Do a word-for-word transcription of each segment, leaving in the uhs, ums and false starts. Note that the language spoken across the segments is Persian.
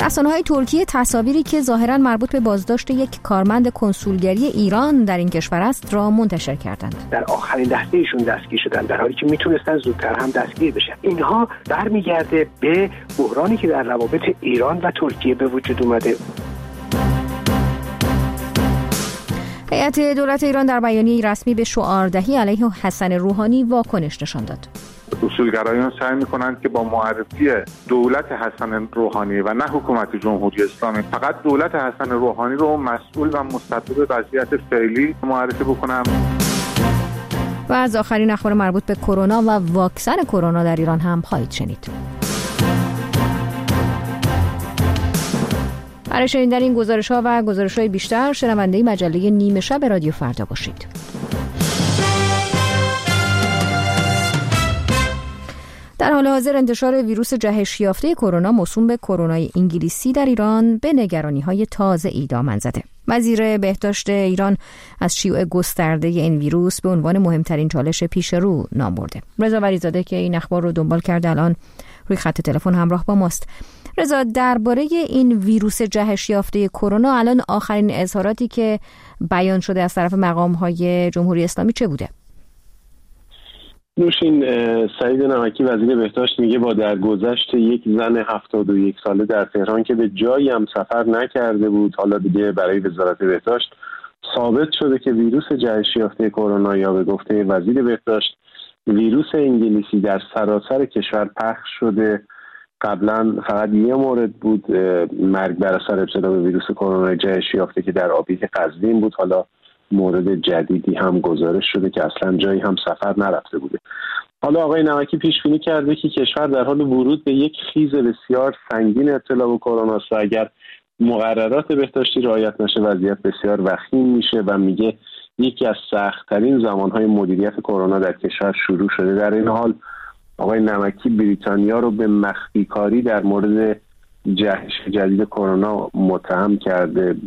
رسانه‌های ترکیه تصاویری که ظاهراً مربوط به بازداشت یک کارمند کنسولگری ایران در این کشور است را منتشر کردند. در آخرین لحظه ایشون دستگیر شدن در حالی که میتونستن زودتر هم دستگیر بشن. اینها برمیگرده به بحرانی که در روابط ایران و ترکیه به وجود اومده. هیئت دولت ایران در بیانیه رسمی به شعاردهی علیه حسن روحانی واکنش نشان داد. اصولگرایان سعی می‌کنند که با معرفی دولت حسن روحانی و نه حکومت جمهوری اسلامی فقط دولت حسن روحانی رو مسئول و مسبب وضعیت فعلی معرفی بکنند. و از آخرین اخبار مربوط به کرونا و واکسن کرونا در ایران هم خواهید شنید. برای شنیدن این گزارش‌ها و گزارش‌های بیشتر شنونده مجله نیمه شب رادیو فردا باشید. در حال حاضر انتشار ویروس جهش یافته کرونا موسوم به کرونای انگلیسی در ایران به نگرانی‌های تازه‌ای دامن زده. وزیر بهداشت ایران از شیوع گسترده این ویروس به عنوان مهمترین چالش پیش رو نام برده. رضا ولیزاده که این اخبار رو دنبال کرده الان روی خط تلفن همراه با ماست. رضا، درباره این ویروس جهش یافته کرونا الان آخرین اظهاراتی که بیان شده از طرف مقام‌های جمهوری اسلامی چه بوده؟ نوشین، سعید نمکی وزیر بهداشت میگه با درگذشت یک زن هفتاد و یک ساله در تهران که به جایی هم سفر نکرده بود، حالا دیگه برای وزارت بهداشت ثابت شده که ویروس جهش یافته کرونا یا به گفته وزیر بهداشت ویروس انگلیسی در سراسر کشور پخش شده. قبلا فقط یه مورد بود مرگ بر اثر ابتلا به ویروس کرونا جهش یافته که در آبیک قزوین بود. حالا مورد جدیدی هم گزارش شده که اصلا جایی هم سفر نرفته بوده. حالا آقای نمکی پیش بینی کرده که کشور در حال ورود به یک خیز بسیار سنگین ابتلا به کرونا است و اگر مقررات بهداشتی رعایت نشه وضعیت بسیار وخیم میشه و میگه یکی از سخت‌ترین زمانهای مدیریت کرونا در کشور شروع شده. در این حال آقای نمکی بریتانیا رو به مخفی کاری در مورد جهش جدید کرونا متهم کرده.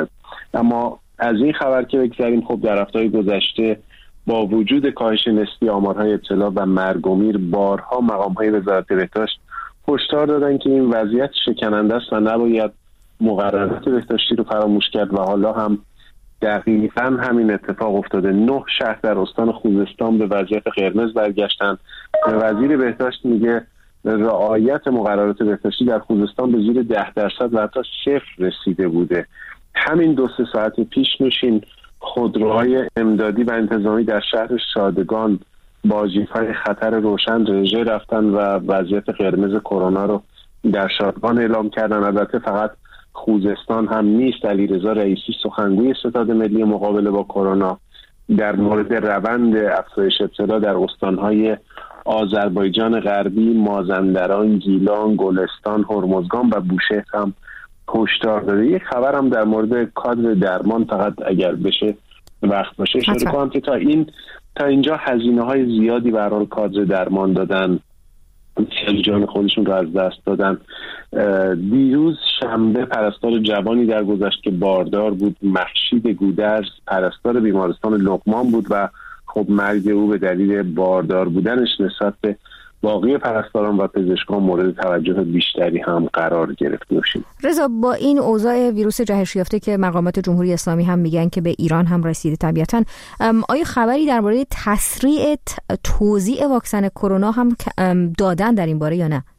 اما از این خبر که بگذاریم، خب در هفته‌های گذشته با وجود کاهش نسبی آمارهای ابتلا و مرگ و میر بارها مقام‌های وزارت بهداشت هشدار دادن که این وضعیت شکننده است و نباید مقررات بهداشتی رو فراموش کرد و حالا هم دقیقاً همین اتفاق افتاده. نه شهر در استان خوزستان به وضعیت قرمز برگشتن. وزیر بهداشت میگه رعایت مقررات بهداشتی در خوزستان به زیر ده درصد و حتی صفر رسیده بوده. همین دو سه ساعت پیش نوشین خودروهای امدادی و انتظامی در شهر شادگان با جیف‌های خطر روشن رژه رفتن و وضعیت قرمز کرونا رو در شادگان اعلام کردن. البته فقط خوزستان هم نیست. علیرضا رئیسی سخنگوی ستاد ملی مقابله با کرونا در مورد روند افزایش ابتلا در استان‌های آذربایجان غربی، مازندران، گیلان، گلستان، هرمزگان و بوشهر هم هشدار داده. یک خبر هم در مورد کادر درمان فقط اگر بشه وقت باشه اشاره کنم که تا این تا اینجا هزینه‌های زیادی برای کادر درمان دادن، جان خودشون رو از دست دادن. دیروز شنبه پرستار جوانی در گذشت که باردار بود، مهشید گودرز، پرستار بیمارستان لقمان بود و خب مرگ او به دلیل باردار بودنش نسبت به باقی پرستاران و پزشکان مورد توجه بیشتری هم قرار گرفت. نوشیم رضا، با این اوضاع ویروس جهش یافته که مقامات جمهوری اسلامی هم میگن که به ایران هم رسیده طبیعتاً، آیا خبری درباره تسریع توزیع واکسن کرونا هم دادن در این باره یا نه؟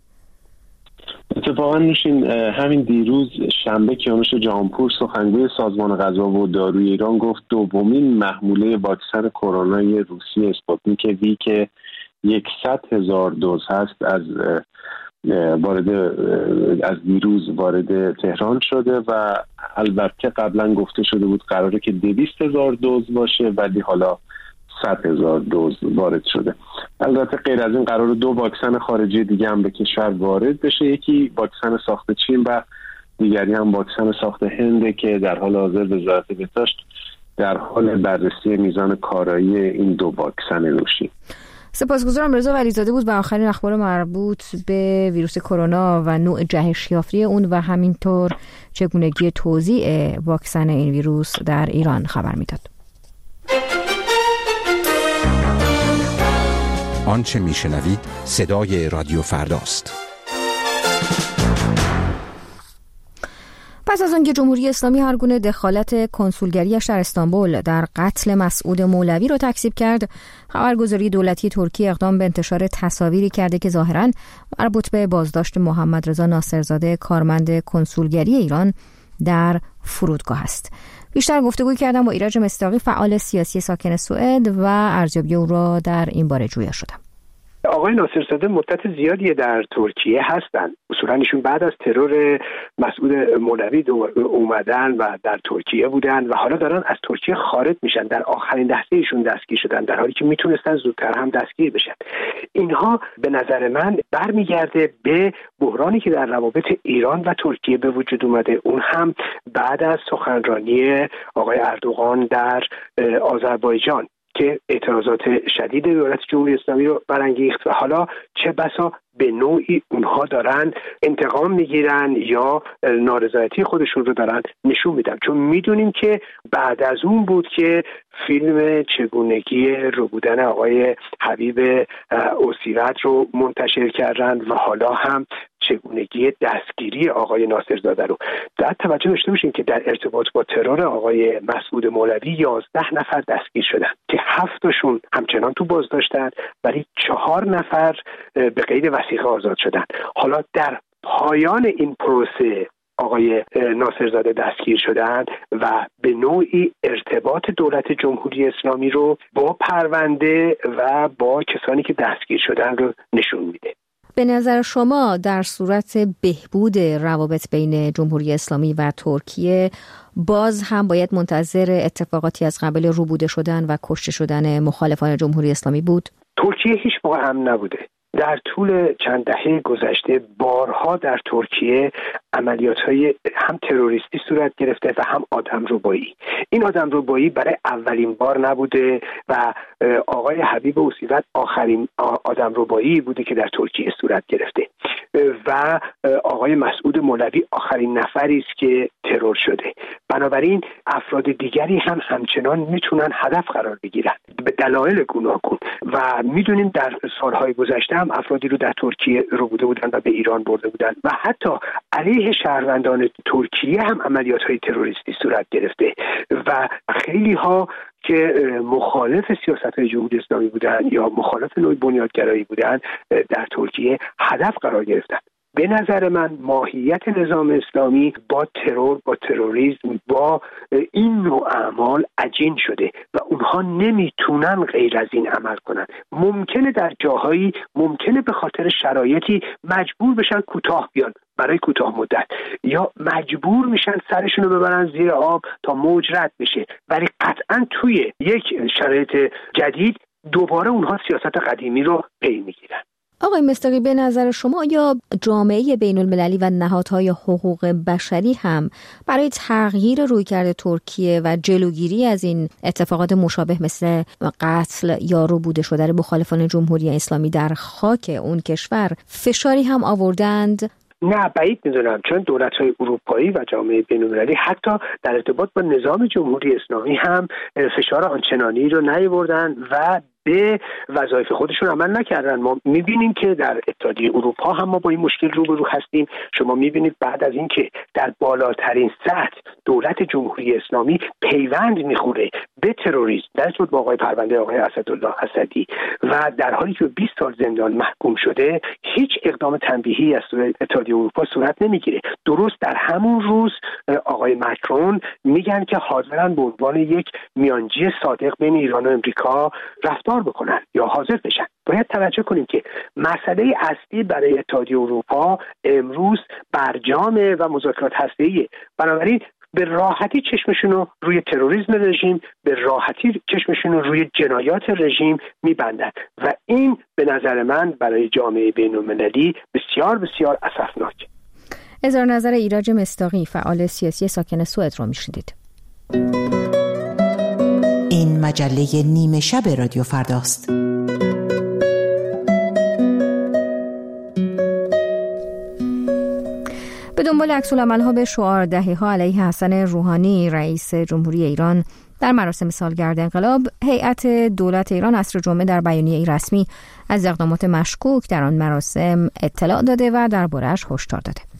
اتفاقا نوشین همین دیروز شنبه کیانوش جهانپور سخنگوی سازمان غذا و داروی ایران گفت دومین محموله واکسن کرونای روسی اسپوتنیک وی که یکصد هزار دوز هست از وارد از دیروز وارد تهران شده و البته قبلا گفته شده بود قراره که دویست هزار دوز باشه ولی حالا صد هزار دوز وارد شده. البته غیر از این قراره دو واکسن خارجی دیگه هم به کشور وارد بشه، یکی واکسن ساخت چین و دیگری هم واکسن ساخت هند که در حال حاضر وزارت بهداشت در حال بررسی میزان کارایی این دو واکسن نوشی. سپاسگزارم. رضا ولیزاده بود با آخرین اخبار مربوط به ویروس کرونا و نوع جهش یافته اون و همینطور چگونگی توزیع واکسن این ویروس در ایران خبر میداد. آنچه میشنوید صدای رادیو فرداست. پس از آنکه جمهوری اسلامی هر گونه دخالت کنسولگریش در استانبول در قتل مسعود مولوی را تکذیب کرد، خبرگزاری دولتی ترکیه اقدام به انتشار تصاویری کرده که ظاهراً مربوط به بازداشت محمد رضا ناصرزاده کارمند کنسولگری ایران در فرودگاه است. بیشتر گفتگو کردم با ایرج مصداقی، فعال سیاسی ساکن سوئد، و ارزیابی او را در این باره جویا شدم. آقای ناصرزاده مدت زیادی در ترکیه هستند. اصولا ایشون بعد از ترور مسعود مولوی اومدن و در ترکیه بودن و حالا دارن از ترکیه خارج میشن. در آخرین لحظه ایشون دستگیر شدن، در حالی که میتونستن زودتر هم دستگیر بشن. اینها به نظر من برمیگرده به بحرانی که در روابط ایران و ترکیه به وجود اومده، اون هم بعد از سخنرانی آقای اردوغان در آذربایجان که اعتراضات شدید دولت جمهوری اسلامی رو برانگیخت و حالا چه بسا به نوعی اونها دارن انتقام میگیرن یا نارضایتی خودشون رو دارن نشون میدن. چون میدونیم که بعد از اون بود که فیلم چگونگی رو بودن آقای حبیب اوسیرت رو منتشر کردن و حالا هم چگونگی دستگیری آقای ناصرزاده رو. در توجه داشته باشیم که در ارتباط با ترور آقای مسعود مولوی یازده نفر دستگیر شدن که هفتشون همچنان تو بازداشتن، ولی چهار نفر به قید وثیقه آزاد شدن. حالا در پایان این پروسه آقای ناصرزاده دستگیر شدن و به نوعی ارتباط دولت جمهوری اسلامی رو با پرونده و با کسانی که دستگیر شدن رو نشون میده. به نظر شما در صورت بهبود روابط بین جمهوری اسلامی و ترکیه باز هم باید منتظر اتفاقاتی از قبیل روبوده شدن و کشته شدن مخالفان جمهوری اسلامی بود؟ ترکیه هیچ موقع امن نبوده. در طول چند دهه گذشته بارها در ترکیه عملیات‌های هم تروریستی صورت گرفته و هم آدمربایی. این آدمربایی برای اولین بار نبوده و آقای حبیب اوسیرت آخرین آدمربایی بوده که در ترکیه صورت گرفته و آقای مسعود مولوی آخرین نفری است که ترور شده. بنابراین افراد دیگری هم همچنان میتونن هدف قرار بگیرن به دلایل گوناگون و میدونیم در سالهای گذشته هم افرادی رو در ترکیه رو بوده بودن و به ایران برده بودن و حتی علیه شهروندان ترکیه هم عملیات‌های تروریستی صورت گرفته و خیلی ها که مخالف سیاست‌های جمهوری اسلامی بودن یا مخالف نوع بنیادگرایی بودن در ترکیه هدف قرار گرفتن. به نظر من ماهیت نظام اسلامی با ترور، با تروریسم، با این نوع اعمال عجین شده و اونها نمیتونن غیر از این عمل کنن. ممکنه در جاهایی ممکنه به خاطر شرایطی مجبور بشن کوتاه بیان برای کوتاه مدت یا مجبور میشن سرشون رو ببرن زیر آب تا موج رد بشه، ولی قطعا توی یک شرایط جدید دوباره اونها سیاست قدیمی رو پی میگیرن. آقای مصداقی، به نظر شما یا جامعه بین المللی و نهادهای حقوق بشری هم برای تغییر رویکرد ترکیه و جلوگیری از این اتفاقات مشابه مثل قتل یا روبوده شدن مخالفان جمهوری اسلامی در خاک اون کشور فشاری هم آوردند؟ نه، بعید میدونم، چون دولت‌های اروپایی و جامعه بین‌المللی حتی در ارتباط با نظام جمهوری اسلامی هم فشار آنچنانی رو نیاوردن و به وظایف خودشون عمل نکردن. ما میبینیم که در اتحادیه اروپا هم ما با این مشکل روبرو هستیم. شما میبینید بعد از اینکه در بالاترین سطح دولت جمهوری اسلامی پیوند میخوره به تروریسم در صورت با آقای پرونده آقای اسدالله اسدی و در حالی که بیست سال زندان محکوم شده، هیچ اقدام تنبیهی از اتحادیه اروپا صورت نمیگیره. درست در همون روز آقای ماکرون میگن که حاضرن به عنوان یک میانجی صادق بین ایران و امریکا رفتار بکنن یا حاضر بشن. باید توجه کنیم که مسئله اصلی برای اتحادیه اروپا امروز برجام و مذاکرات هسته‌ایه. بنابراین به راحتی چشمشون رو روی تروریسم رژیم، به راحتی چشمشون رو روی جنایات رژیم میبندن و این به نظر من برای جامعه بین‌المللی بسیار بسیار اسفناکه. اظهار نظر ایرج مصداقی، فعال سیاسی ساکن سوئد رو میشنیدید. این مجله نیمه شب رادیو فرداست. به دنبال عکس‌العمل‌ها به شعاردهی‌ها علیه حسن روحانی رئیس جمهوری ایران در مراسم سالگرد انقلاب، هیئت دولت ایران عصر جمعه در بیانیه‌ای رسمی از اقدامات مشکوک در آن مراسم اطلاع داده و درباره‌اش هشدار داده.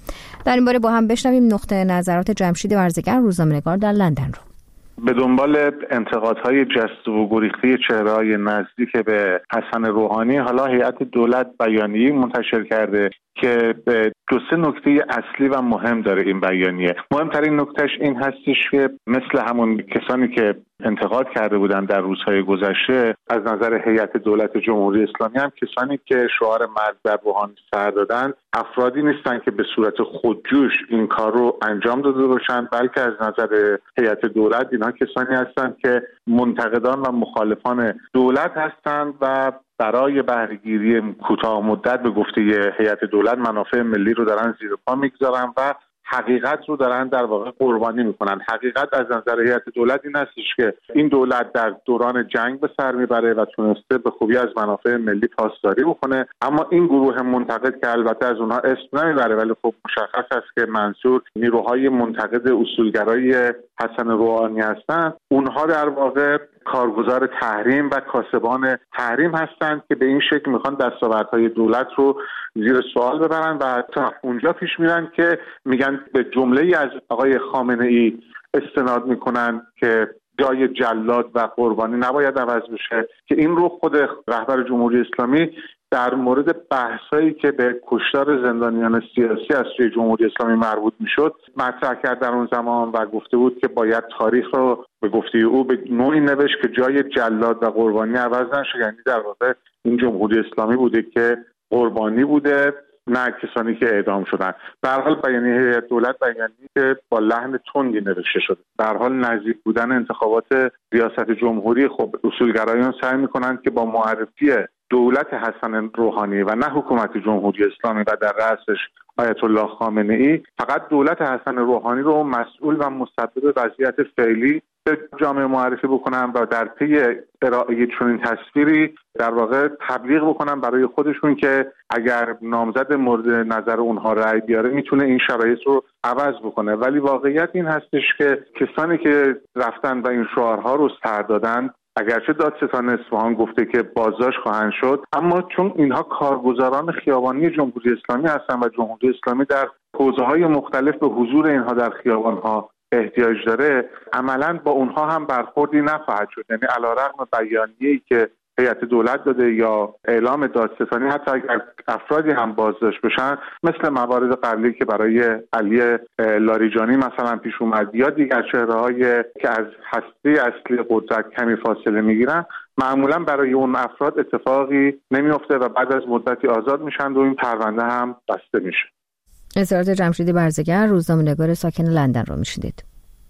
در این باره با هم بشنویم نقطه نظرات جمشید ورزگر، روزنامه‌نگار در لندن رو. به دنبال انتقادهای جسته و گریخته چهره‌های نزدیک به حسن روحانی، حالا هیئت دولت بیانیه منتشر کرده که به دو سه نکته اصلی و مهم داره این بیانیه. مهمترین نکتهش این هستش که مثل همون کسانی که انتقاد کرده بودن در روزهای گذشته از نظر هیئت دولت جمهوری اسلامی، هم کسانی که شعار مرگ بر روحانی سر دادن افرادی نیستن که به صورت خودجوش این کار رو انجام داده باشند، بلکه از نظر هیئت دولت اینها کسانی هستند که منتقدان و مخالفان دولت هستند و برای بهره‌گیری کوتاه مدت به گفته هیئت دولت منافع ملی رو دارن زیر پا میگذارن و حقیقت رو دارن در واقع قربانی میکنن. حقیقت از نظر هیئت دولت این هستش که این دولت در دوران جنگ به سر میبره و تونسته به خوبی از منافع ملی پاسداری بکنه، اما این گروه منتقد که البته از اونها اسم نمیبره ولی خب مشخص است که منظور نیروهای منتقد اصولگرای حسن روحانی هستند، اونها در واقع کارگزار تحریم و کاسبان تحریم هستند که به این شکل میخوان دستاوردهای دولت رو زیر سوال ببرن و حتی اونجا پیش میرن که میگن به جمله‌ای از آقای خامنه‌ای استناد میکنن که جای جلاد و قربانی نباید عوض بشه، که این رو خود رهبر جمهوری اسلامی در مورد بحثایی که به کشتار زندانیان سیاسی از سوی جمهوری اسلامی مربوط میشد مطرح کرد در اون زمان و گفته بود که باید تاریخ رو به گفته او به نوعی نوشت که جای جلاد و قربانی عوض نشه، یعنی در واقع این جمهوری اسلامی بوده که قربانی بوده، نه کسانی که اعدام شدن. به هر حال بیانیه هیئت دولت بیانیه‌ای که با لحن تندی نوشته شده. به هر حال نزدیک بودن انتخابات ریاست جمهوری، خب اصولگرایان سعی می‌کنند که با معرفی دولت حسن روحانی و نه حکومت جمهوری اسلامی و در رأسش آیت الله خامنه‌ای فقط دولت حسن روحانی رو مسئول و مسبب وضعیت فعلی به جامعه معرفی بکنن و در پی ارائه چنین تصویری در واقع تبلیغ بکنن برای خودشون که اگر نامزد مورد نظر اونها رأی بیاره میتونه این شرایط رو عوض بکنه. ولی واقعیت این هستش که کسانی که رفتن و این شعارها رو سر دادن، اگرچه دادستان اصفهان گفته که بازداشت خواهند شد، اما چون اینها کارگزاران خیابانی جمهوری اسلامی هستن و جمهوری اسلامی در حوزه‌های مختلف به حضور اینها در خیابان‌ها احتیاج داره، عملاً با اونها هم برخوردی نخواهد شد. یعنی علیرغم بیانیه‌ای که هیئت دولت داده یا اعلام دادستانی، حتی اگر افرادی هم بازداشت بشن مثل موارد قبلی که برای علی لاریجانی مثلا پیش اومد یا دیگر چهره‌های که از هسته اصلی قدرت کمی فاصله میگیرن، معمولا برای اون افراد اتفاقی نمیفته و بعد از مدتی آزاد میشن و این پرونده هم بسته میشه. اظهارات جمشید ورزگر، روزنامه‌نگار ساکن لندن رو میشنیدید.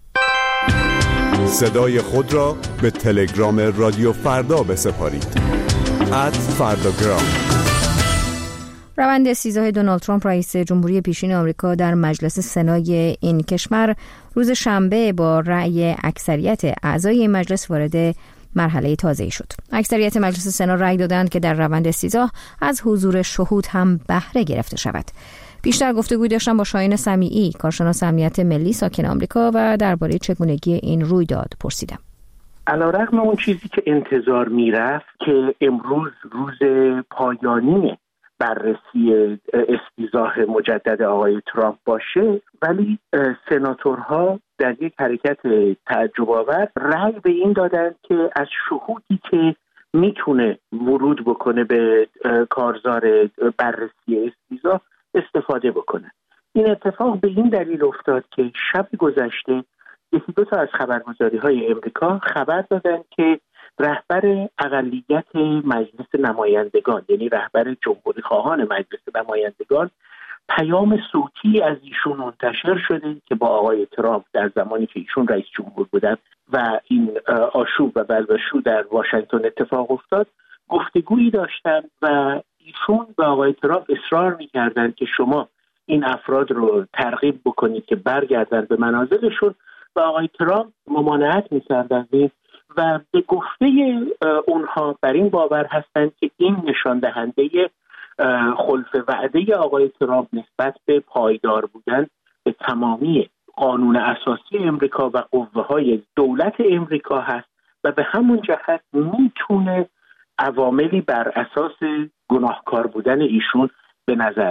صدای خود را به تلگرام رادیو فردا بسپارید. ات فرداگرام. روند استیضاح دونالد ترامپ رئیس جمهوری پیشین آمریکا در مجلس سنای این کشور روز شنبه با رأی اکثریت اعضای این مجلس وارد مرحله تازه‌ای شد. اکثریت مجلس سنا رأی دادند که در روند استیضاح از حضور شهود هم بهره گرفته شود. بیشتر گفتگوی داشتم با شاهین سمیعی، کارشناس امنیت ملی ساکن آمریکا، و درباره چگونگی این رویداد پرسیدم. علیرغم اون چیزی که انتظار میرفت که امروز روز پایانی بررسی استیضاح مجدد آقای ترامپ باشه، ولی سناتورها در یک حرکت تعجب‌آور رأی به این دادن که از شهودی که میتونه ورود بکنه به کارزار بررسی استیضاح استفاده بکنه. این اتفاق به این دلیل افتاد که شب گذشته یکی دو تا از خبرگزاری‌های امریکا خبر دادن که رهبر اقلیت مجلس نمایندگان، یعنی رهبر جمهوری خواهان مجلس نمایندگان، پیام صوتی از ایشون منتشر شده که با آقای ترامپ در زمانی که ایشون رئیس جمهور بودن و این آشوب و بلبشو در واشنگتن اتفاق افتاد، گفتگویی داشتن و ایشون به آقای ترامپ اصرار می‌کردند که شما این افراد رو ترغیب بکنید که برگردن به منازلشون و آقای ترامپ ممانعت می‌کردند و به گفته اونها بر این باور هستند که این نشان دهنده خلف وعده آقای ترامپ نسبت به پایدار بودن به تمامی قانون اساسی امریکا و قوه‌های دولت امریکا هست و به همون جهت میتونه عواملی بر اساس گناهکار بودن ایشون به نظر بیاد.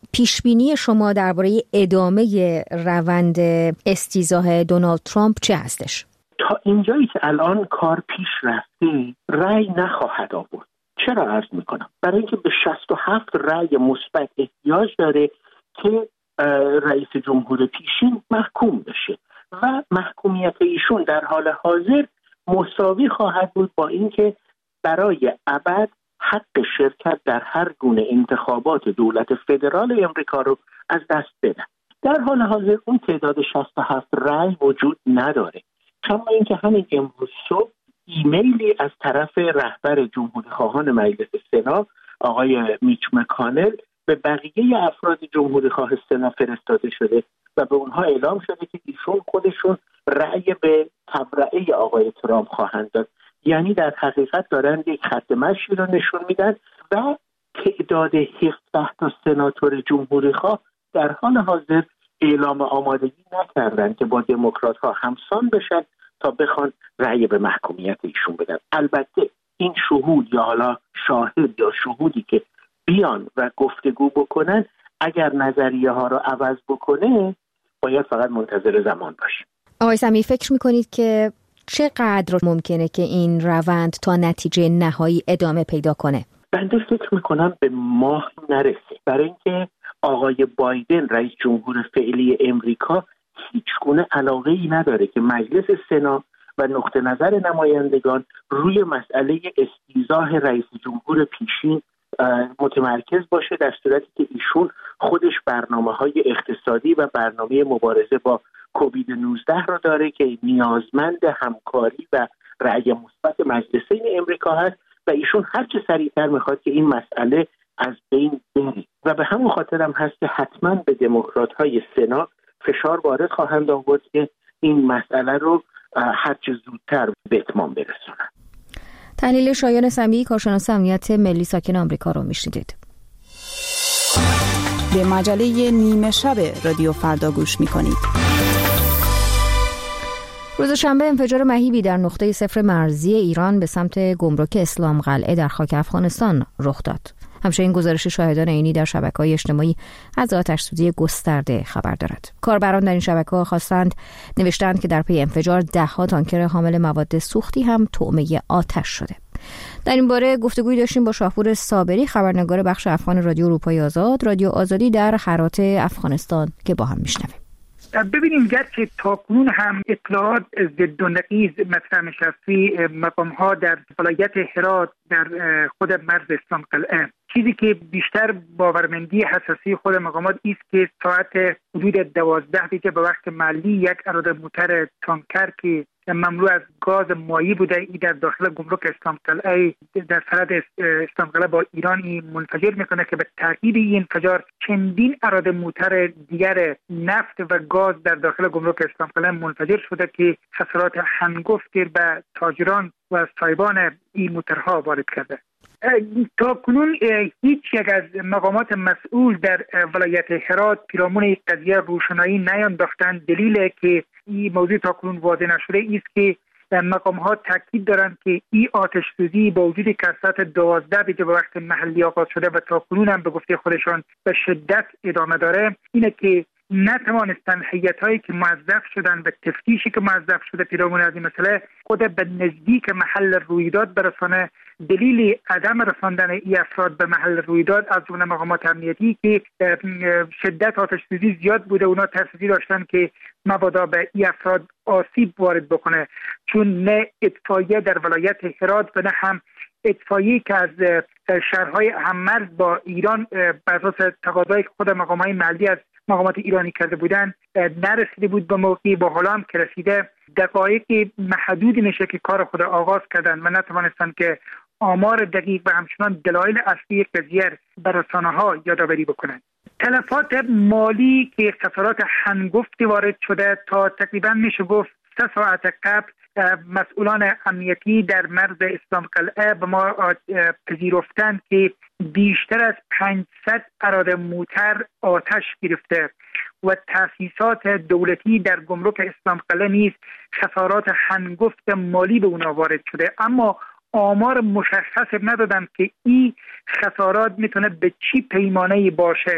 پیشبینی شما درباره ادامه روند استیضاح دونالد ترامپ چه هستش؟ تا اینجایی که الان کار پیش رفته رأی نخواهد آورد. چرا عرض میکنم؟ برای اینکه به شصت و هفت رأی مثبت احتیاج داره که رئیس جمهور پیشین محکوم بشه و محکومیت ایشون در حال حاضر مساوی خواهد بود با اینکه برای ابد حق شرکت در هر گونه انتخابات دولت فدرال امریکا رو از دست بدن. در حال حاضر اون تعداد شصت و هفت رأی وجود نداره، کما اینکه همین امروز صبح ایمیلی از طرف رهبر جمهوری خواهان مجلس سنا آقای میچ مکانل به بقیه افراد جمهوری خواه سنا فرستاده شده و به اونها اعلام شده که ایشون خودشون رأی به تبرئه آقای ترامپ خواهند داد. یعنی در حقیقت دارن یک خط مشی رو نشون میدن و تعداد هفده تا سناتور جمهوری خواه در حال حاضر اعلام آمادگی نکردن که با دموکرات ها همسان بشن تا بخوان رأی به محکومیت ایشون بدن. البته این شهود یا حالا شاهد یا شهودی که بیان و گفتگو بکنن اگر نظریه ها رو عوض بکنه باید فقط منتظر زمان باشیم. آقای سمیع، فکر میکنید که چقدر ممکنه که این روند تا نتیجه نهایی ادامه پیدا کنه؟ بنده فکر میکنم به ماه نرسه، برای اینکه آقای بایدن رئیس جمهور فعلی امریکا هیچ گونه علاقه ای نداره که مجلس سنا و نقطه نظر نمایندگان روی مسئله استیضاح رئیس جمهور پیشین متمرکز باشه، در صورتی که ایشون خودش برنامه‌های اقتصادی و برنامه مبارزه با کووید نوزده رو داره که نیازمند همکاری و رأی مثبت مجلسین امریکا هست و ایشون هر چه سریعتر میخواد که این مسئله از بین بره و به همون خاطر هم هست که حتما به دموکرات‌های سنا فشار وارد خواهند آورد که این مسئله رو هر چه زودتر به اتمام برسونن. تحلیل شایان سمیعی، کارشناس امنیت ملی ساکن آمریکا رو میشنیدید. به مجله نیمه شب رادیو فردا گوش میکنید. روز شنبه انفجار مهیبی در نقطه صفر مرزی ایران به سمت گمرک اسلام قلعه در خاک افغانستان رخ داد. همچنین گزارش شاهدان عینی در شبکه‌های اجتماعی از آتش‌سوزی گسترده خبر دارد. کاربران در این شبکه‌ها خواستند نوشتند که در پی انفجار ده‌ها تانکر حامل مواد سوختی هم طعمه آتش شده. در این باره گفتگویی داشتیم با شاهپور صابری، خبرنگار بخش افغان رادیو اروپای آزاد، رادیو آزادی در هرات افغانستان، که با هم میشنویم. ببینیم گرچه تاکنون هم اطلاعات ضد و نقیض مطرح نشستی مقام ها در ولایت هرات در خود مرز اسلام قلعه، چیزی که بیشتر باورمندی حساسی خود مقامات است که ساعت حدود دوازده دقیقه به وقت محلی یک اراده موتر تانکر که مملو از گاز مایع بوده ای در داخل گمرک اسلام قلعه در سرحد اسلام قلعه با ایرانی منفجر میکنه که به تاکید این انفجار چندین اراده موتر دیگر نفت و گاز در داخل گمرک اسلام قلعه منفجر شده که خسارات هنگفتی به تاجران و صاحبان این موترها وارد کرده. تا کنون هیچ یک از مقامات مسئول در ولایت هرات پیرامون این قضیه روشنایی نینداختند. دلیل که این موضوع تا کنون واضح نشده است که مقام ها تاکید دارند که این آتش سوزی با وجود که ساعت دوازده دیگه به وقت محلی آغاز شده و تا کنون هم به گفته خودشان به شدت ادامه داره، اینه که نتوانستند هیئت‌هایی که موظف شدن به تفتیشی که موظف شده پیرامون از این مسئله خود به نزدیک محل رویداد برسانه. دلیل عدم رساندن این افراد به محل رویداد از جمله مقامات امنیتی که شدت آتش سوزی زیاد بوده، اونا ترسیدی داشتن که مبادا به این افراد آسیب وارد بکنه، چون نه اطفائیه در ولایت هرات و نه هم اطفائیه که از شهرهای هممرز با ایران بر اساس تقاضای خود مقامات محلی از مقامات ایرانی کرده بودن نرسیده بود به موقعی. با حالا هم که رسیده دقایق محدودی میشه که کار خود آغاز کردن و نتوانستن که آمار دقیق و همچنان دلایل اصلی قضیه بر رسانه‌ها یادآوری بکنن. تلفات مالی که خسارات هنگفتی وارد شده، تا تقریبا میشه گفت سه ساعت قبل مسئولان امنیتی در مرز اسلام قلعه به ما پذیرفتند که بیشتر از پانصد اراده موتر آتش گرفته و تأسیسات دولتی در گمرک اسلام قلعه نیز خسارات هنگفت مالی به اونا وارد شده، اما آمار مشخص ندادن که این خسارات میتونه به چی پیمانه‌ای باشه.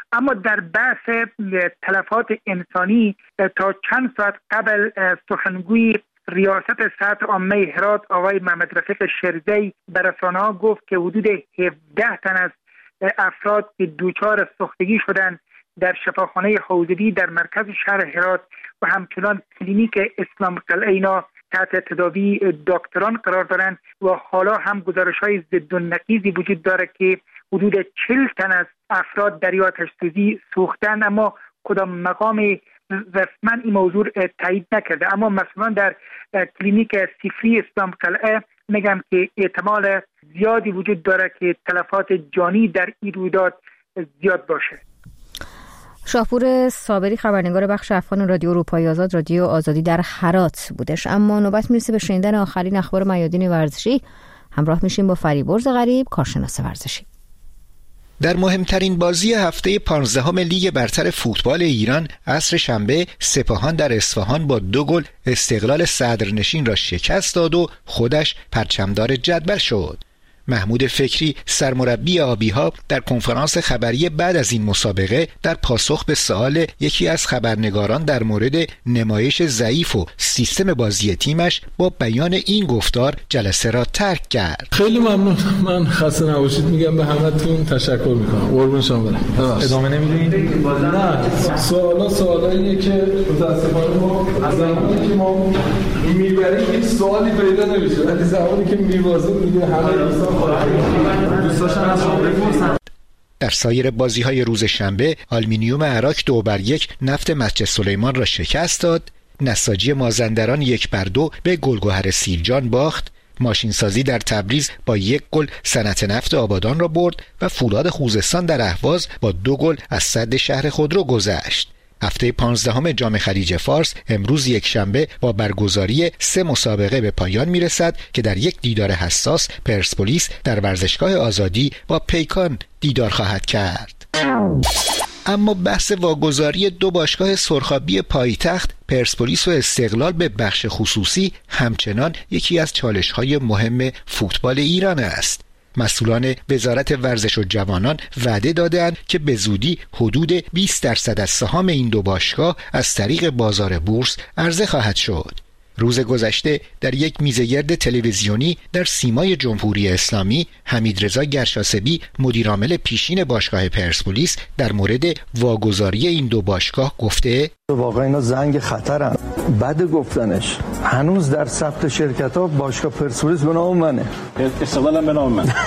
اما در بحث تلفات انسانی تا چند ساعت قبل سخنگوی ریاست صحت عامه هرات آقای محمد رفیق شریدی به رسانه‌ها گفت که حدود هفده تن از افراد که دچار سوختگی شدند در شفاخانه حوضوی در مرکز شهر هرات و همچنان کلینیک اسلام قلعه اینا تحت تداوی دکتران قرار دارند و حالا هم گزارش‌های ضد و نقیضی وجود داره که حدود چهل تن از افراد در آتش سوزی سوختند، اما کدام مقام رسما این موضوع تایید نکرده. اما مثلا در کلینیک سیفری اسلام قلعه میگم که احتمال زیادی وجود داره که تلفات جانی در این رویداد زیاد باشه. شاپور صابری خبرنگار بخش افغان رادیو اروپای آزاد رادیو آزادی در هرات بودش. اما نوبت میرسه به شنیدن آخرین اخبار میادین ورزشی. همراه میشیم با فریبرز غریب، کارشناس ورزشی. در مهمترین بازی هفته پانزدهم لیگ برتر فوتبال ایران عصر شنبه سپاهان در اصفهان با دو گل استقلال صدرنشین را شکست داد و خودش پرچمدار جدول شد. محمود فکری سرمربی آبی‌ها در کنفرانس خبری بعد از این مسابقه در پاسخ به سؤال یکی از خبرنگاران در مورد نمایش ضعیف و سیستم بازی تیمش با بیان این گفتار جلسه را ترک کرد. خیلی ممنون، من خسته نباشید میگم به همتون، تشکر میکنم. قربون شما برم. ادامه نمیدونید؟ نه، سوالا سوالاییه که متاسفانه ما از زمانی که ما میبریم هیچ سوالی پیدا نمیشه، ولی زمانی که میوازیم دیگه همه در سایر بازی‌های روز شنبه آلومینیوم عراق دو بر یک نفت مسجد سلیمان را شکست داد، نساجی مازندران یک بر دو به گلگهر سیرجان باخت، ماشینسازی در تبریز با یک گل صنعت نفت آبادان را برد و فولاد خوزستان در اهواز با دو گل از سد شهر خودرو گذشت. هفته پانزدهم جام خلیج فارس امروز یک شنبه با برگزاری سه مسابقه به پایان میرسد که در یک دیدار حساس پرسپولیس در ورزشگاه آزادی با پیکان دیدار خواهد کرد. اما بحث واگذاری دو باشگاه سرخابی پایتخت پرسپولیس و استقلال به بخش خصوصی همچنان یکی از چالش‌های مهم فوتبال ایران است. مسئولان وزارت ورزش و جوانان وعده دادند که به زودی حدود بیست درصد از سهام این دو باشگاه از طریق بازار بورس عرضه خواهد شد. روز گذشته در یک میزگرد تلویزیونی در سیمای جمهوری اسلامی حمیدرضا گرشاسبی مدیرعامل پیشین باشگاه پرسپولیس در مورد واگذاری این دو باشگاه گفته واقعا اینا زنگ خطرن، بد گفتنش. هنوز در ثبت شرکت ها باشگاه پرسپولیس به نام منه، استقلال هم به نام من.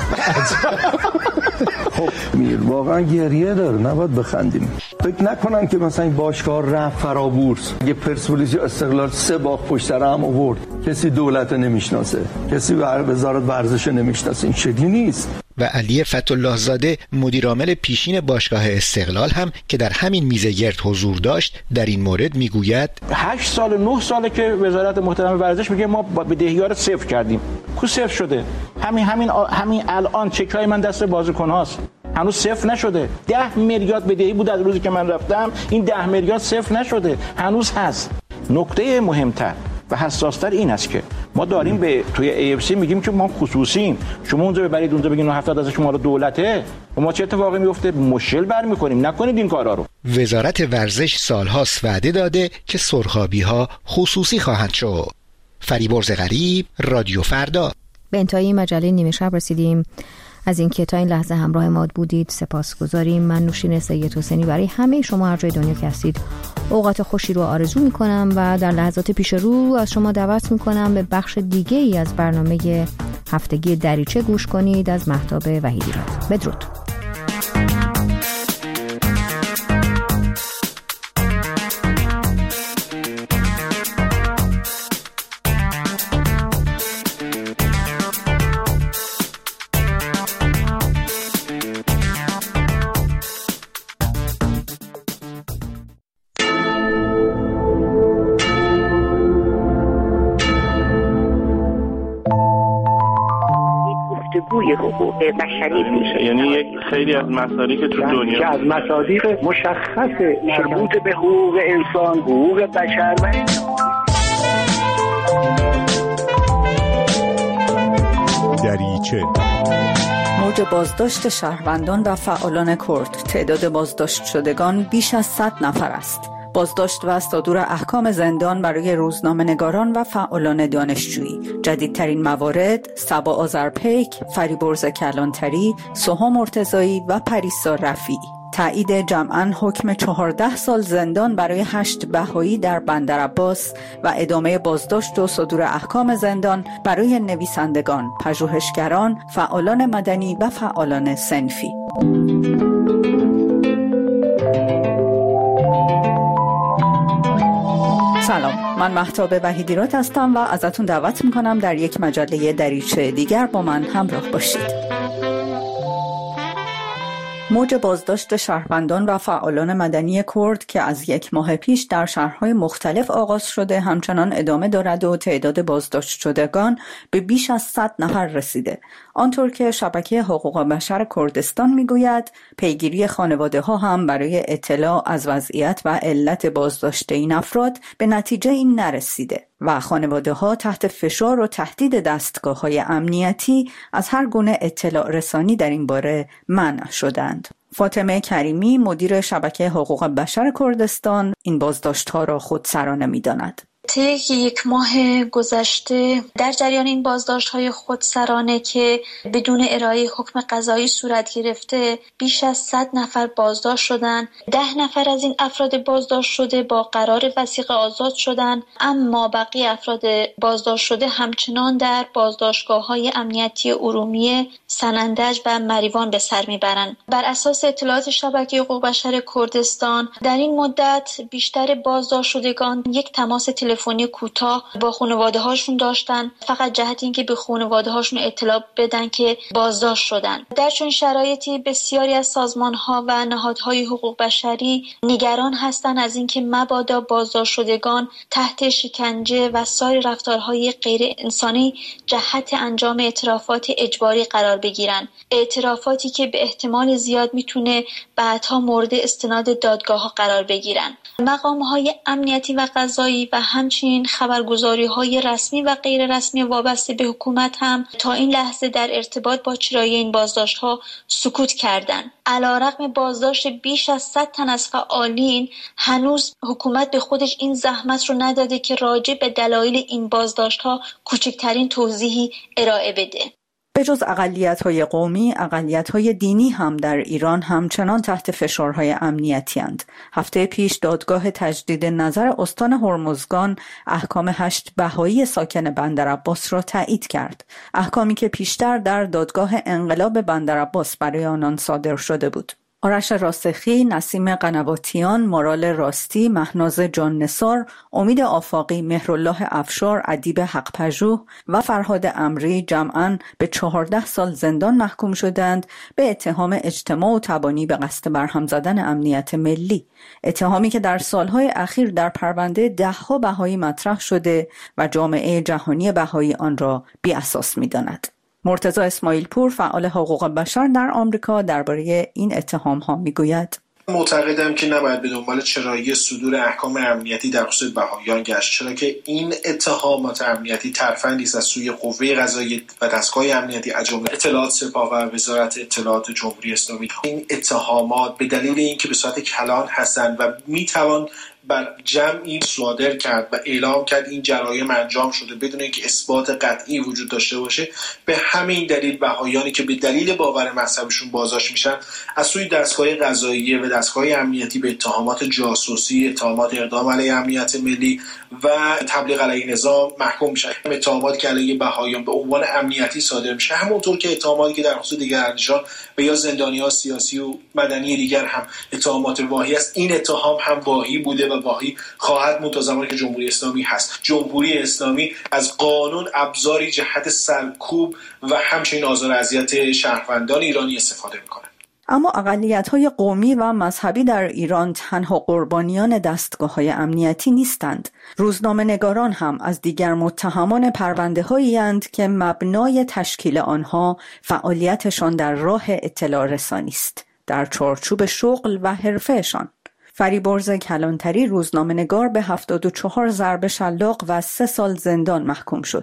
خب میر واقعا گریه داره، نباید بخندیم. فکر نکنن که مثلا این باشگاه رفت فرابورس، اگه پرسپولیس یا استقلال سه باغ پشت سر هم آورد کسی دولت نمیشناسه، کسی وزارت ورزش نمیشناسه، این شکلی نیست. و علی فتح‌الله زاده مدیرعامل پیشین باشگاه استقلال هم که در همین میزگرد حضور داشت در این مورد میگوید هشت سال نه ساله که وزارت محترم ورزش میگه ما بدهی‌ها رو صفر کردیم. کو صفر شده؟ همین همین همین الان چک‌های من دست بازیکن‌هاست، هنوز صفر نشده. ده میلیارد بدهی بود از روزی که من رفتم، این ده میلیارد صفر نشده، هنوز هست. نکته مهمتر و حساستر این است که ما داریم به توی ای اف سی میگیم که ما خصوصیم، شما اونجا ببرید اونجا بگین هفتاد از شما رو دولته، و ما چه اتفاقی میفته؟ مشکل برمی‌کنیم. نکنید این کارا رو. وزارت ورزش سالهاست وعده داده که سرخابی‌ها خصوصی خواهند شد. فریبرز غریب، رادیو فردا. به انتهای مجله نیمه شب رسیدیم. از اینکه تا این لحظه همراه ما بودید سپاسگزاریم. من نوشین سید حسینی برای همه شما هر جای دنیا که هستید اوقات خوشی رو آرزو میکنم و در لحظات پیش رو از شما دعوت میکنم به بخش دیگه ای از برنامه هفتگی دریچه گوش کنید از مهتاب وحیدی راد. بدرود. گفتگوی حقوق بشری میشه، یعنی یک خیلی از مصادیق تو دنیا که از مصادیق مشخص مربوط به حقوق انسان، حقوق بشر و دریچه دریچه. موج بازداشت شهروندان و فعالان کرد. تعداد بازداشت شدگان بیش از صد نفر است. بازداشت و صدور احکام زندان برای روزنامه‌نگاران و فعالان دانشجویی. جدیدترین موارد: صبا آذرپیک، فریبرز کلانتری، سوها مرتضایی و پریسا رفیعی. تایید جمعاً حکم چهارده سال زندان برای هشت بهایی در بندرعباس و ادامه بازداشت و صدور احکام زندان برای نویسندگان، پژوهشگران، فعالان مدنی و فعالان صنفی. سلام، من مهتاب وحیدیراد هستم و ازتون دعوت میکنم در یک مجله دریچه دیگر با من همراه باشید. موج بازداشت شهروندان و فعالان مدنی کرد که از یک ماه پیش در شهرهای مختلف آغاز شده همچنان ادامه دارد و تعداد بازداشت شدگان به بیش از صد نفر رسیده. آنطور که شبکه حقوق بشر کردستان میگوید پیگیری خانواده ها هم برای اطلاع از وضعیت و علت بازداشت این افراد به نتیجه این نرسیده و خانواده ها تحت فشار و تهدید دستگاه های امنیتی از هر گونه اطلاع رسانی در این باره منع شدند. فاطمه کریمی مدیر شبکه حقوق بشر کردستان این بازداشت ها را خودسرانه می‌داند. طی یک ماه گذشته در جریان این بازداشت‌های خودسرانه که بدون ارائه حکم قضایی صورت گرفته بیش از صد نفر بازداشت شدند. ده نفر از این افراد بازداشت شده با قرار وثیقه آزاد شدند، اما بقیه افراد بازداشت شده همچنان در بازداشتگاه‌های امنیتی ارومیه، سنندج و مریوان به سر میبرند. بر اساس اطلاعات شبکه حقوق بشر کردستان در این مدت بیشتر بازداشت شدگان یک تماس تلفنی تلفنی کوتاه با خانواده هاشون داشتن، فقط جهت اینکه به خانواده هاشون اطلاع بدن که بازداشت شدن. در چون شرایطی بسیاری از سازمان ها و نهادهای حقوق بشری نگران هستند از اینکه مبادا بازداشت شدگان تحت شکنجه و سایر رفتارهای غیر انسانی جهت انجام اعترافات اجباری قرار بگیرن، اعترافاتی که به احتمال زیاد میتونه بعدها مورد استناد دادگاه ها قرار بگیرن. مقام های امنیتی و قضایی و همچنین خبرگزاری‌های رسمی و غیر رسمی وابسته به حکومت هم تا این لحظه در ارتباط با چرایی این بازداشت‌ها سکوت کردند. علی‌رغم بازداشت بیش از صد تن از فعالین، هنوز حکومت به خودش این زحمت رو نداده که راجع به دلایل این بازداشت‌ها کوچکترین توضیحی ارائه بده. به جز اقلیت‌های قومی، اقلیت‌های دینی هم در ایران همچنان تحت فشارهای امنیتی اند. هفته پیش دادگاه تجدید نظر استان هرمزگان احکام هشت بهایی ساکن بندرعباس را تایید کرد. احکامی که پیشتر در دادگاه انقلاب بندرعباس برای آنان صادر شده بود. آرش راسخی، نسیم قنواتیان، مارال راستی، مهناز جان نثار، امید آفاقی، مهرالله افشار، ادیب حق پژوه و فرهاد امری جمعاً به چهارده سال زندان محکوم شدند به اتهام اجتماع و تبانی به قصد برهم زدن امنیت ملی. اتهامی که در سالهای اخیر در پرونده ده‌ها بهایی مطرح شده و جامعه جهانی بهایی آن را بی اساس می‌داند. مرتضی اسماعیل پور، فعال حقوق بشر در آمریکا، درباره این اتهام ها میگوید: معتقدم که نباید به دنبال چرایی صدور احکام امنیتی در خصوص بهاییان گشت، چرا که این اتهامات امنیتی ترفندی است از سوی قوه قضاییه و دستگاه امنیتی از جمله اطلاعات سپاه و وزارت اطلاعات جمهوری اسلامی. این اتهامات به دلیل اینکه به صورت کلان هستند و میتوان بر جمعی صادر کرد و اعلام کرد این جرایم انجام شده بدون اینکه اثبات قطعی وجود داشته باشه، به همین دلیل بهاییانی که به دلیل باور مذهبشون بازداشت میشن از سوی دستگاه قضاییه و دستگاه امنیتی به اتهامات جاسوسی، اتهامات اقدام علیه امنیت ملی و تبلیغ علیه نظام محکوم میشن. اتهاماتی که علیه بهاییان به عنوان امنیتی صادر میشه، همونطور که اتهاماتی که در خصوص دیگر اندیشان و یا زندانیان سیاسی و مدنی دیگر هم اتهامات واهی است، این اتهام هم واهی بوده و واهی خواهد بود تا زمانی که جمهوری اسلامی هست. جمهوری اسلامی از قانون ابزاری جهت سرکوب و همچنین آزار و اذیت شهروندان ایرانی استفاده میکنه. اما اقلیت‌های قومی و مذهبی در ایران تنها قربانیان دستگاه‌های امنیتی نیستند. روزنامه‌نگاران هم از دیگر متهمان پرونده‌هایی اند که مبنای تشکیل آنها فعالیتشان در راه اطلاع رسانی است، در چارچوب شغل و حرفه‌شان. فریبرز کلانتری روزنامه‌نگار به هفتاد و چهار ضربه شلاق و سه سال زندان محکوم شد. او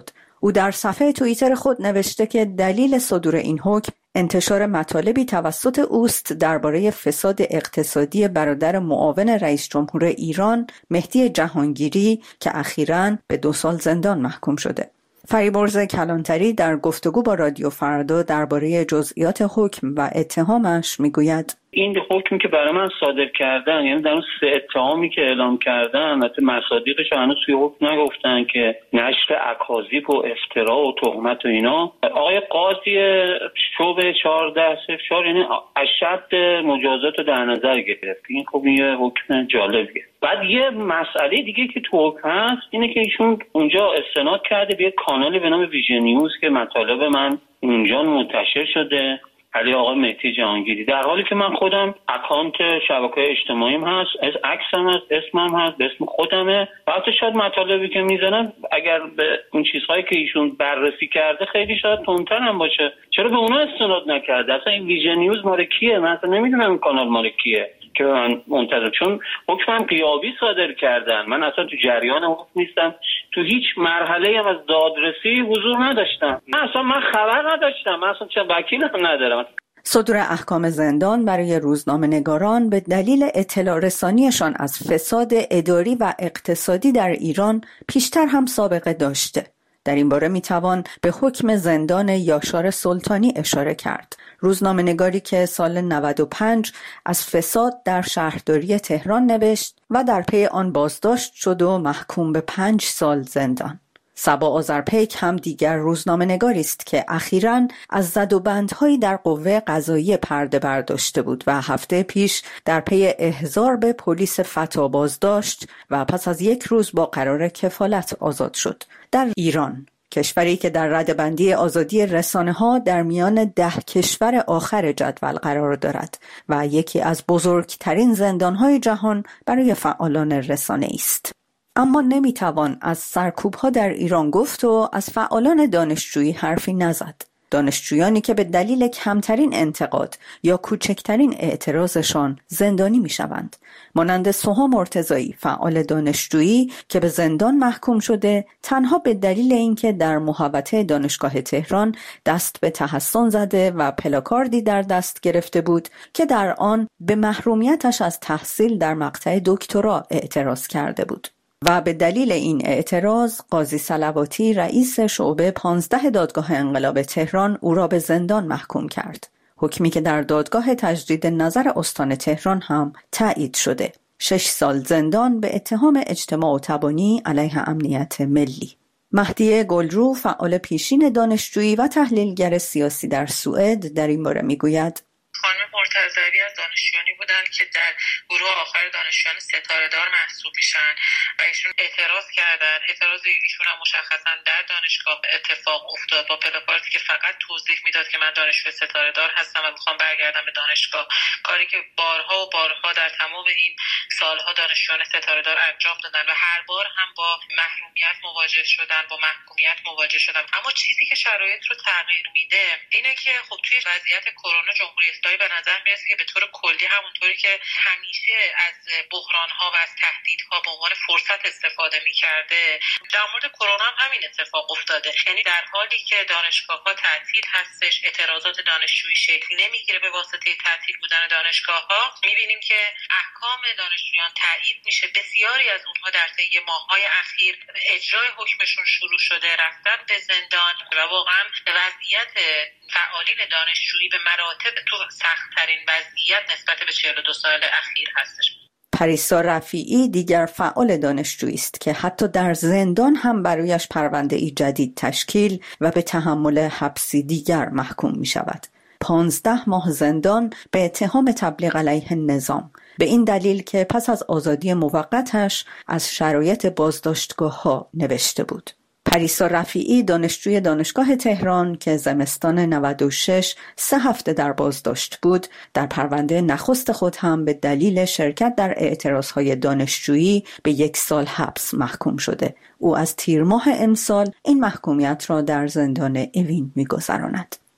او در صفحه توییتر خود نوشته که دلیل صدور این حکم انتشار مطالبی توسط اوست درباره فساد اقتصادی برادر معاون رئیس جمهور ایران مهدی جهانگیری که اخیراً به دو سال زندان محکوم شده. فریبرز کلانتری در گفتگو با رادیو فردا درباره جزئیات حکم و اتهامش میگوید: این حکمی که برای من صادر کردن، یعنی در اون سه اتهامی که اعلام کردن، البته مصادیقش هنوز توی حکم نگفتن که نشر اکاذیب و افترا و تهمت و اینا، آقای قاضی شعبه چهارده صفر چهار یعنی اشد مجازات رو در نظر گرفت. این خب یه حکم جالبیه. بعد یه مسئله دیگه که تو حکم هست اینه که ایشون اونجا استناد کرده به یک کانالی به نام ویژن نیوز که مطالب من اونجا منتشر شده علی آقای مهدی جهانگیری، در حالی که من خودم اکانت شبکه‌های اجتماعیم هست، از عکسم هست، اسمم هست، به اسم خودمه. حتی شاید مطالبی که میزنن اگر به اون چیزهایی که ایشون بررسی کرده خیلی شاید تندتر هم باشه، چرا به اونا استناد نکرده؟ اصلا این ویژن نیوز مال کیه؟ من اصلا نمیدونم این کانال مال کیه که من منتظر، چون حکمم غیابی صادر کردن. من اصلا تو جریان حکم نیستم، تو هیچ مرحله هم از دادرسی حضور نداشتم. من اصلا من خبر نداشتم، من اصلا چه وکیل هم ندارم. صدور احکام زندان برای روزنامه‌نگاران به دلیل اطلاع رسانیشان از فساد اداری و اقتصادی در ایران پیشتر هم سابقه داشته. در این باره میتوان به حکم زندان یاشار سلطانی اشاره کرد. روزنامه‌نگاری که سال نود و پنج از فساد در شهرداری تهران نوشت و در پی آن بازداشت شد و محکوم به پنج سال زندان. صبا آذرپیک هم دیگر روزنامه‌نگاری است که اخیراً از زدوبندهایی در قوه قضاییه پرده برداشته بود و هفته پیش در پی احضار به پلیس فتا بازداشت و پس از یک روز با قرار کفالت آزاد شد. در ایران، کشوری که در رده‌بندی آزادی رسانه‌ها در میان ده کشور آخر جدول قرار دارد و یکی از بزرگترین زندان‌های جهان برای فعالان رسانه است. اما نمیتوان از سرکوب‌ها در ایران گفت و از فعالان دانشجویی حرفی نزد. دانشجویانی که به دلیل کمترین انتقاد یا کوچکترین اعتراضشان زندانی میشوند، مانند سوها مرتضایی، فعال دانشجویی که به زندان محکوم شده تنها به دلیل اینکه در محوطه دانشگاه تهران دست به تحصن زده و پلاکاردی در دست گرفته بود که در آن به محرومیتش از تحصیل در مقطع دکترا اعتراض کرده بود. و به دلیل این اعتراض قاضی صلواتی رئیس شعبه پانزده دادگاه انقلاب تهران او را به زندان محکوم کرد. حکمی که در دادگاه تجدید نظر استان تهران هم تایید شده. شش سال زندان به اتهام اجتماع و تبانی علیه امنیت ملی. مهدی گلرو، فعال پیشین دانشجویی و تحلیلگر سیاسی در سوئد، در این باره میگوید: خانم مرتضوی از دانشجویانی بودند که در گروه آخر دانشجویان ستاره‌دار محسوب میشن و ایشون اعتراض کردن. اعتراض ایشون هم مشخصا در دانشگاه اتفاق افتاد با پلاکاردی که فقط توضیح میداد که من دانشجوی ستاره‌دار هستم و میخوام برگردم به دانشگاه، کاری که بارها و بارها در تمام این سالها دانشجویان ستاره‌دار انجام دادن و هر بار هم با محرومیت مواجه شدن، با محکومیت مواجه شدن. اما چیزی که شرایط رو تغییر میده اینه که خب توی وضعیت کرونا جمهوری اسلامی به نظر میرسه که به طور کلی همونطوری که همیشه از بحران‌ها و از تهدیدها به عنوان فرصت استفاده می‌کرده، در مورد کرونا هم همین اتفاق افتاده. یعنی در حالی که دانشگاه‌ها تعطیل هستش، اعتراضات دانشجویی شکل نمیگیره به واسطه تعطیل بودن دانشگاه‌ها، می‌بینیم که احکام دانشجویان تایید میشه. بسیاری از اونها در طی ماه‌های اخیر اجرای حکمشون شروع شده، رفتن به زندان و واقعا وضعیت فعالین دانشجویی به مراتب تو سخت‌ترین وضعیت نسبت به چهل و دو سال اخیر هستش. پریسا رفیعی دیگر فعال دانشجویی است که حتی در زندان هم برایش پرونده‌ای جدید تشکیل و به تحمل حبسی دیگر محکوم می شود. پانزده ماه زندان به اتهام تبلیغ علیه نظام، به این دلیل که پس از آزادی موقتش از شرایط بازداشتگاه‌ها نوشته بود. پریسا رفیعی، دانشجوی دانشگاه تهران که زمستان نود و شش سه هفته در بازداشت بود، در پرونده نخست خود هم به دلیل شرکت در اعتراضهای دانشجویی به یک سال حبس محکوم شده. او از تیر ماه امسال این محکومیت را در زندان اوین می‌گذراند.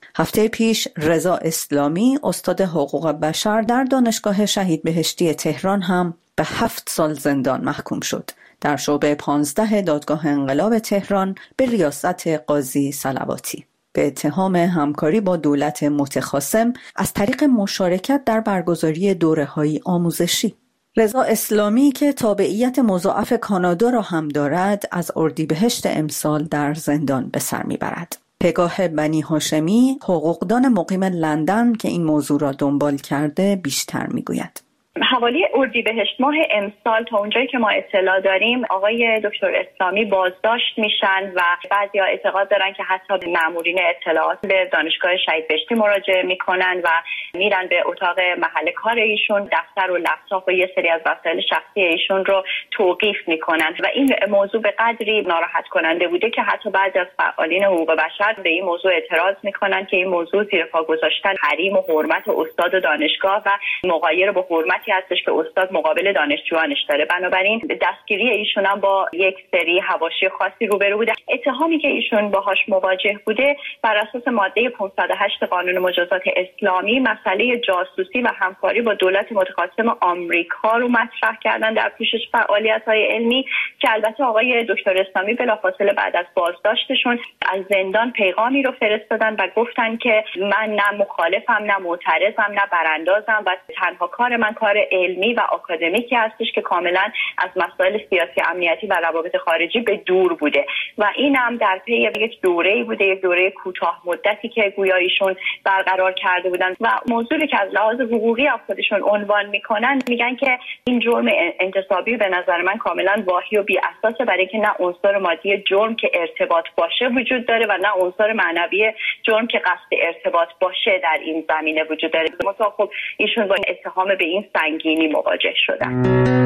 هفته پیش رضا اسلامی استاد حقوق بشر در دانشگاه شهید بهشتی تهران هم به هفت سال زندان محکوم شد. در شعبه پانزده دادگاه انقلاب تهران به ریاست قاضی صلواتی به اتهام همکاری با دولت متخاصم از طریق مشارکت در برگزاری دوره‌های آموزشی. رضا اسلامی که تابعیت مضاعف کانادا را هم دارد از اردیبهشت امسال در زندان به سر میبرد. پگاه بنی هاشمی حقوقدان مقیم لندن که این موضوع را دنبال کرده بیشتر میگوید. حوالی اردیبهشت ماه امسال تا اونجایی که ما اطلاع داریم آقای دکتر اسلامی بازداشت میشن و بعضیا اعتقاد دارن که حتی مامورین اطلاعات به دانشگاه شهید بهشتی مراجعه میکنن و میرن به اتاق محل کار ایشون، دفتر و لپتاپ و یه سری از وسایل شخصی ایشون رو توقیف میکنن و این موضوع به قدری ناراحت کننده بوده که حتی بعضی از فعالین حقوق بشر به این موضوع اعتراض میکنن که این موضوع زیر پا گذاشتن حریم و حرمت استاد و دانشگاه و مغایر با حرمت هستش که استاد مقابل دانشجوانش داره. بنابراین دستگیری ایشون هم با یک سری حواشی خاصی روبرو بوده. اتهامی که ایشون باهاش مواجه بوده بر اساس ماده پانصد و هشت قانون مجازات اسلامی مسئله جاسوسی و همکاری با دولت متخاصم آمریکا رو مطرح کردن در پوشش فعالیت‌های علمی که البته آقای دکتر اسلامی بلافاصله بعد از بازداشتشون از زندان پیغامی رو فرستادن و گفتن که من نه مخالفم نه معترضم نه براندازم و تنها کار من کار علمی و آکادمیکی هستش که کاملا از مسائل سیاسی امنیتی و روابط خارجی به دور بوده و این هم در پی یک دوره‌ای بوده، یک دوره کوتاه مدتی که گویا ایشون برقرار کرده بودن و موضوعی که از لحاظ حقوقی خودشون عنوان میکنن میگن که این جرم انتصابی به نظر من کاملا واهی و بی اساسه، برای که نه عنصر مادی جرم که ارتباط باشه وجود داره و نه عنصر معنوی جرم که قصد ارتباط باشه در این زمینه وجود داره. مثلا خب ایشون با اتهام به این سنگینی مواجه شدن.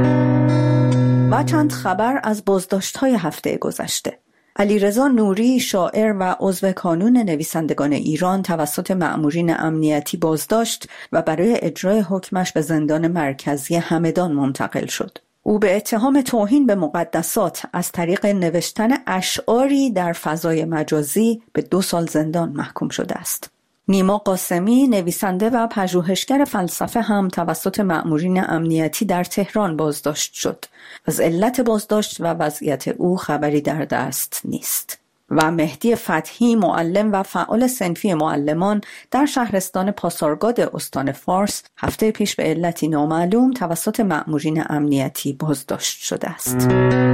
و چند خبر از بازداشت‌های هفته گذشته. علیرضا نوری شاعر و عضو کانون نویسندگان ایران توسط مأمورین امنیتی بازداشت و برای اجرای حکمش به زندان مرکزی همدان منتقل شد. او به اتهام توهین به مقدسات از طریق نوشتن اشعاری در فضای مجازی به دو سال زندان محکوم شده است. نیما قاسمی نویسنده و پژوهشگر فلسفه هم توسط مأمورین امنیتی در تهران بازداشت شد. از علت بازداشت و وضعیت او خبری در دست نیست. و مهدی فتحی معلم و فعال صنفی معلمان در شهرستان پاسارگاد استان فارس هفته پیش به علتی نامعلوم توسط مأمورین امنیتی بازداشت شده است.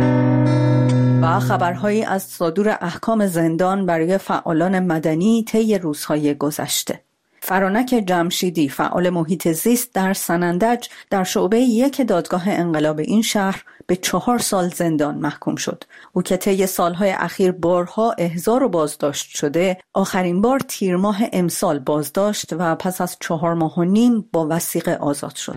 و خبرهایی از صدور احکام زندان برای فعالان مدنی طی روزهای گذشته. فرانک جمشیدی فعال محیط زیست در سنندج در شعبه یک دادگاه انقلاب این شهر به چهار سال زندان محکوم شد. او که طی سالهای اخیر بارها احضار و بازداشت شده، آخرین بار تیر ماه امسال بازداشت و پس از چهار ماه و نیم با وثیقه آزاد شد.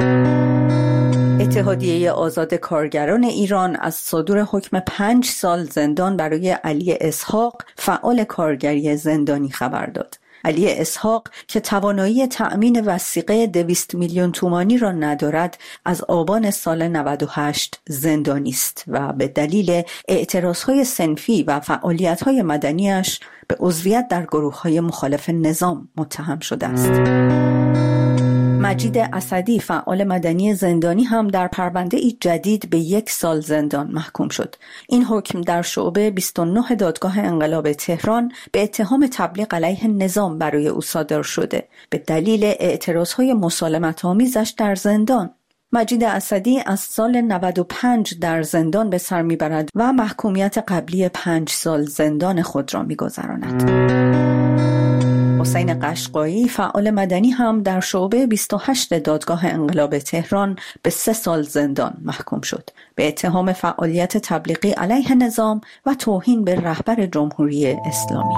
اتحادیه آزاد کارگران ایران از صدور حکم پنج سال زندان برای علی اسحاق فعال کارگری زندانی خبر داد. علی اسحاق که توانایی تأمین وثیقه دویست میلیون تومانی را ندارد از آبان سال نود و هشت زندانی است و به دلیل اعتراضهای صنفی و فعالیت‌های مدنیش به عضویت در گروه‌های مخالف نظام متهم شده است. مجید اسدی فعال مدنی زندانی هم در پرونده ای جدید به یک سال زندان محکوم شد. این حکم در شعبه بیست و نه دادگاه انقلاب تهران به اتهام تبلیغ علیه نظام برای او صادر شده به دلیل اعتراضهای مسالمت‌آمیزش در زندان. مجید اسدی از سال نود و پنج در زندان به سر میبرد و محکومیت قبلی پنج سال زندان خود را میگذراند. حسین قشقایی فعال مدنی هم در شعبه بیست و هشت دادگاه انقلاب تهران به سه سال زندان محکوم شد به اتهام فعالیت تبلیغی علیه نظام و توهین به رهبر جمهوری اسلامی.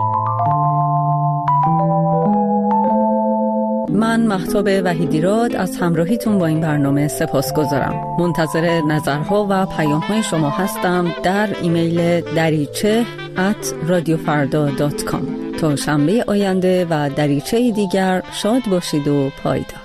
من مهتاب وحیدیراد از همراهیتون با این برنامه سپاسگزارم. منتظر نظرها و پیام‌های شما هستم در ایمیل دریچه ات رادیو فردا دات کام. تا شنبه آینده و دریچه دیگر شاد باشید و پایدار.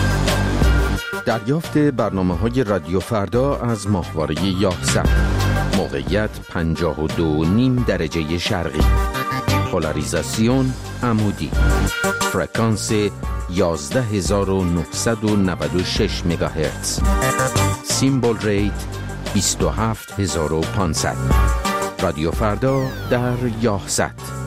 دریافت برنامه‌های رادیو فردا از ماهواره یاهصد. موقعیت پنجاه و دو و نیم درجه شرقی. پولاریزاسیون عمودی. فرکانس یازده هزار و نهصد و نود و شش مگاهرتز. سیمبل ریت بیست و هفت هزار و پانصد. رادیو فردا در یاهصد.